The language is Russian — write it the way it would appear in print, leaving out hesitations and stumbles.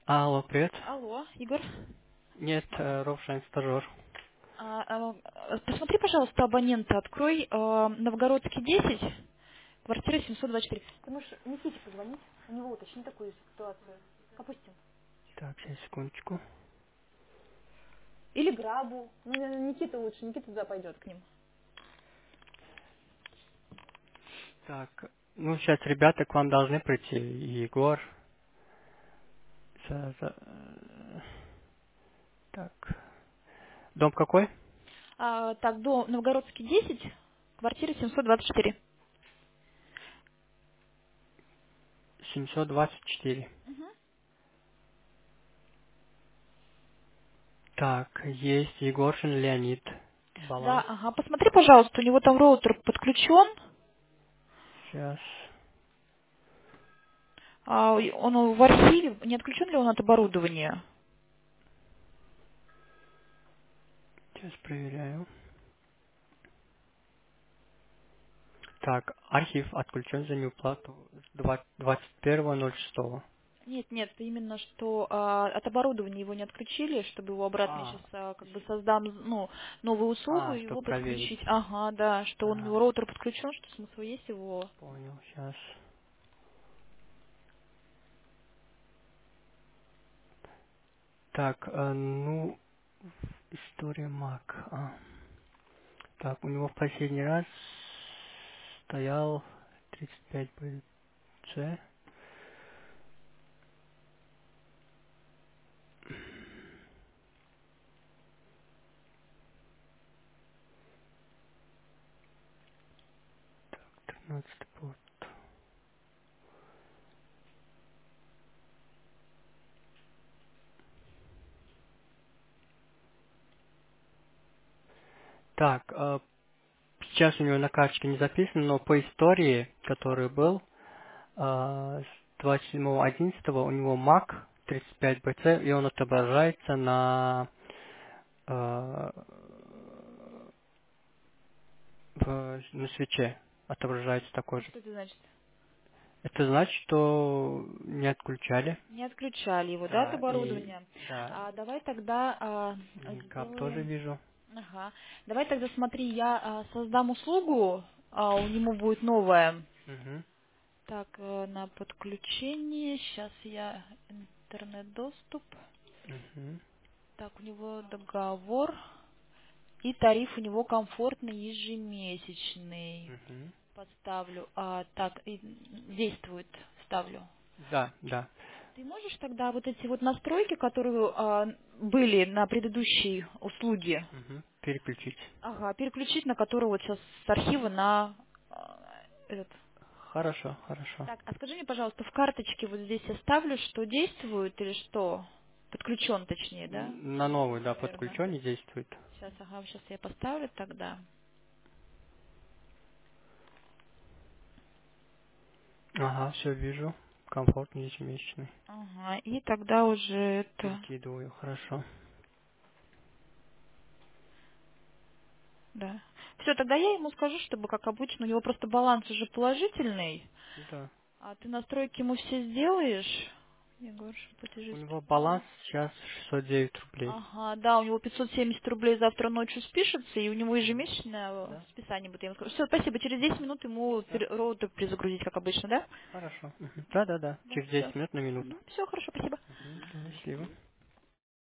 Алло, привет. Алло, Игорь. Нет, Ровшайн, стажер. Посмотри, пожалуйста, абонента, открой Новгородский 10, квартира 724. Ты можешь Никите позвонить, у него уточни такую ситуацию. Опустим. Так, сейчас, секундочку. Или Грабу. Ну, наверное, Никита лучше, Никита туда пойдет к ним. Так, ну, сейчас ребята к вам должны прийти. Егор. Так, дом какой? Так, до Новгородский 10, квартира 724. 724. Мгм. Так, есть Егоршин Леонид. Да, Баланс. ага, посмотри, пожалуйста, у него там роутер подключен. Сейчас, Он в архиве, не отключен ли он от оборудования? сейчас проверяю. Так, архив отключен за неуплату с 21.06. Нет, нет, именно что от оборудования его не отключили, чтобы его обратно я А, сейчас как бы создам новую услугу, чтобы его проверить. подключить. Ага, да, что он его Ага, роутер подключен, что смысл есть его. понял, сейчас. Так, ну, история Мак. Так, у него в последний раз стоял 35 БЦ. Так, 13 пort. Так, сейчас у него на карточке не записано, но по истории, который был, с 27.11 у него Мак 35 БЦ, и он отображается э, на свече. Отображается такой А же. что это значит? Это значит, что не отключали. Не отключали его, да, от Да, и оборудования. да, Давай тогда Линкап тоже сделаем. вижу. Ага. Давай тогда смотри, я создам услугу, у него будет новая. Угу, Так, на подключение. Сейчас я интернет-доступ. угу, Так, у него договор. И тариф у него комфортный ежемесячный. угу. Подставлю. Так, и действует. Ставлю. Да, да. Ты можешь тогда вот эти вот настройки, которые были на предыдущей услуге, Угу. Переключить. ага, переключить на которую вот сейчас с архива на этот. Хорошо, хорошо. Так, а скажи мне, пожалуйста, в карточке вот здесь я ставлю, что действует или что? Подключен, точнее, да? На новый, да, Верно. подключен не действует. Сейчас, ага, сейчас я поставлю тогда. Ага, все вижу. Комфортный ежемесячный. Ага, и тогда уже это, Перекидываю, хорошо. да. Все, тогда я ему скажу, чтобы, как обычно, у него просто баланс уже положительный, Да. а ты настройки ему все сделаешь. Егор, У платежи него баланс списания. сейчас 609 рублей. Ага, да, у него 570 рублей завтра ночью спишется, и у него Мгм. ежемесячное Да? списание будет. Я ему скажу, все, спасибо, через 10 минут ему Все. роутер перезагрузить, как обычно, да? Хорошо. Мгм. Да, да, да. Да, Через все. 10 минут на минуту. Все, хорошо, спасибо. Мгм. Счастливо.